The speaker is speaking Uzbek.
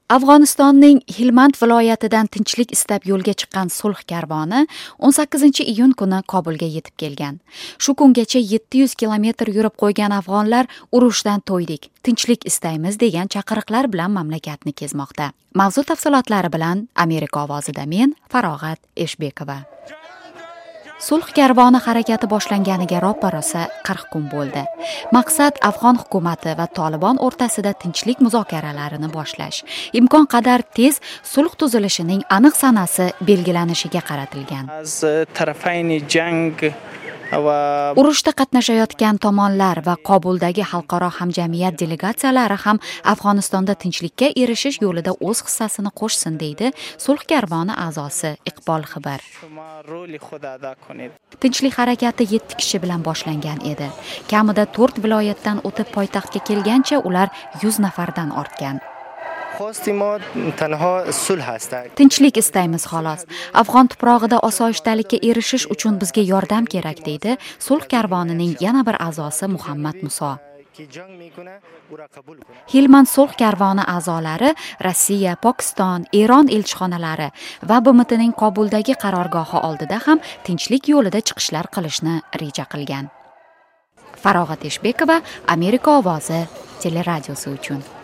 Afg'onistonning Helmand viloyatidan tinchlik istab yo'lga chiqqan sulh karvoni 18-iyun kuni Kobulga yetib kelgan. Shu kungacha 700 kilometr yurib qo'ygan afg'onlar urushdan to'ydik, tinchlik istaymiz degan chaqiriqlar bilan mamlakatni kezmoqda. Mavzu tafsilotlari bilan Amerika ovozida men Farog'at Eshbekova. Sulh karvoni harakati boshlanganiga roppa-rosa 40 kun bo'ldi. Maqsad Afg'on hukumati va Tolibon o'rtasida tinchlik muzokaralarini boshlash. Imkon qadar tez sulh tuzilishining aniq sanasi belgilanishiga qaratilgan. Urushda qatnashayotgan tomonlar va Kobuldagi xalqaro hamjamiyat delegatsiyalari ham Afg'onistonda tinchlikka erishish yo'lida o'z hissasini qo'shsin deydi sulh karvoni a'zosi Iqbol Xibar. Tinchlik harakati 7 kishi bilan boshlangan edi. Kamida 4 viloyatdan o'tib poytaxtga kelgancha ular 100 nafardan ortgan. Tinchlik istaymiz xolos. Afg'on tuprog'ida osoyishtalikka erishish uchun bizga yordam kerak deydi sulh karvonining yana bir a'zosi Muhammad Muso. Helmand sulh karvoni a'zolari Rossiya, Pokiston, Eron elchixonalari va BMTning Kobuldagi qarorgohi oldida ham tinchlik yo'lida chiqishlar qilishni reja qilgan. Farog'at Eshbekova, Amerika ovozi teleradiosi uchun.